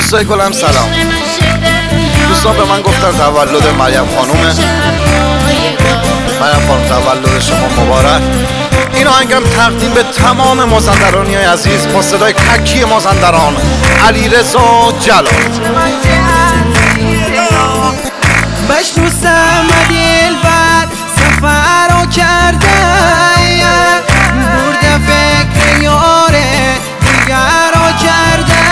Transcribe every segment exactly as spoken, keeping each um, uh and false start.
دوستای گلم سلام. دوستان به من گفتن تولد مریم خانومه. مریم خانوم تولد شما مبارک. این آهنگم تقدیم به تمام مازندرانی های عزیز با صدای تکی مازندران علیرضا جلال. بشنو سمد دلبر سفر رو کرده برده فکر یاره دیگر رو کرده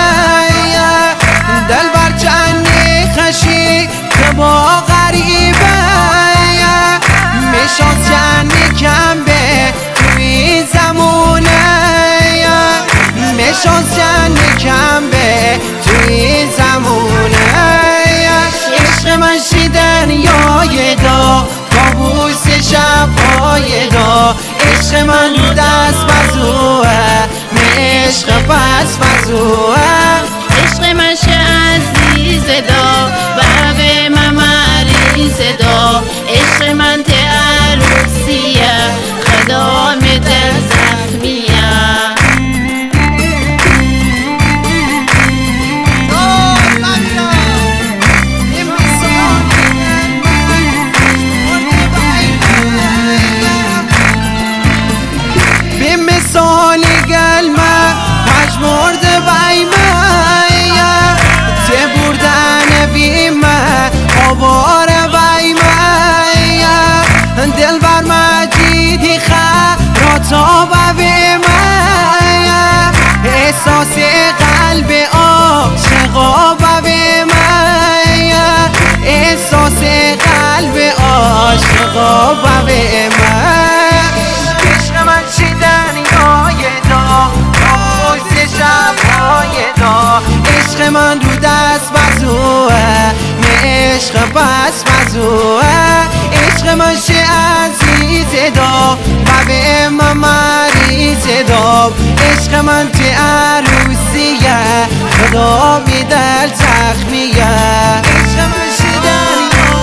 دلبر چندی خشی که با غریبه میشاز چندی کم به توی زمونه میشاز چندی کم به توی زمونه عشق من شیدن یای دا کابوس شبهای دا عشق من رو دست بزوه عشق پس بزوه عشق من شه عزیز دا بابه من مریض دا عشق من ته عروسیه خدام دل زخمیه سالی گلمه پشمرد بیمه ته بردن بیمه آوار بیمه دل بر مجیدی خراتا بیمه احساس قلب عاشقا بیمه احساس قلب عاشقا بیمه عشق من رو دست بزوه عشق پس بزوه عشق من شه عزیز دا و به من مریض دا عشق من ته عروسیه خدا می دل زخمیه عشق من شیدن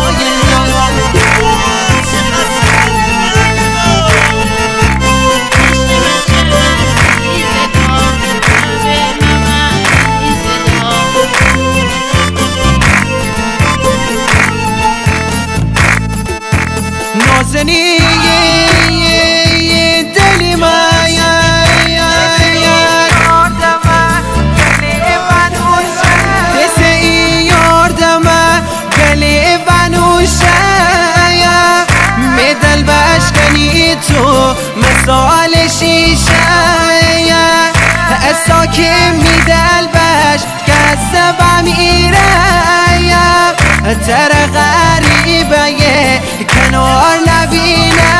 نازنی دلی من دست ای یاردم گلی بنوشه می دل بشکنی تو مثال شیشه اسا که می دل بش کسه بمیره تر غریبه کنار نبینه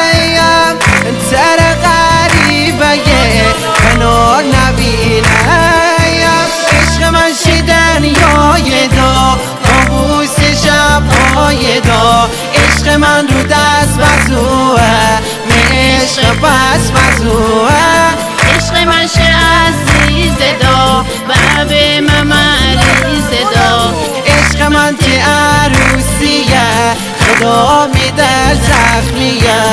تر غریبه کنار نبینه عشق من شیدن یای دا کابوس شبهای دا عشق من رو دست بزوه عشق پس بزوه عشق من شه عزیز دا بابه من مریض دا عشق من ته عروسیه خدا می دل زخمیه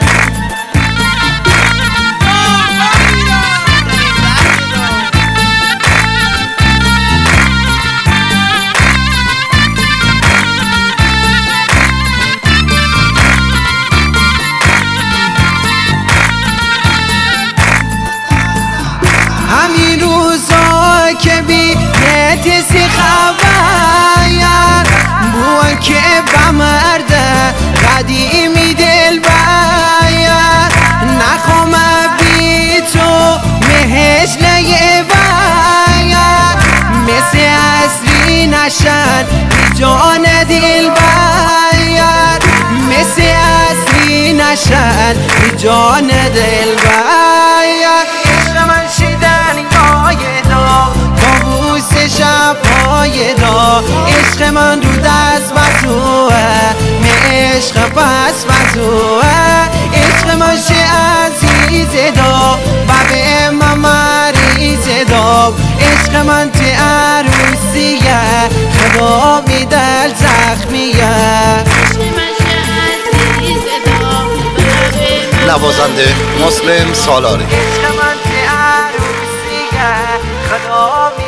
همین روزا که بی نتیسی خبر بوان که بمرده قدیمی دل باید نخوام بی تو مهش لیه باید مثل اصلی نشن جان دل باید مثل اصلی نشن جان دل باید عشق من شیدن یای دا کابوس شبهای دا عشق من رو دست بزوه عشق پس بزوه عشق من شه عزیز دا و به من مریض دا عشق من ته عروسیه خدا می دل زخمیه نوازنده مسلم سالاری. عشق من ته عروسیه خدا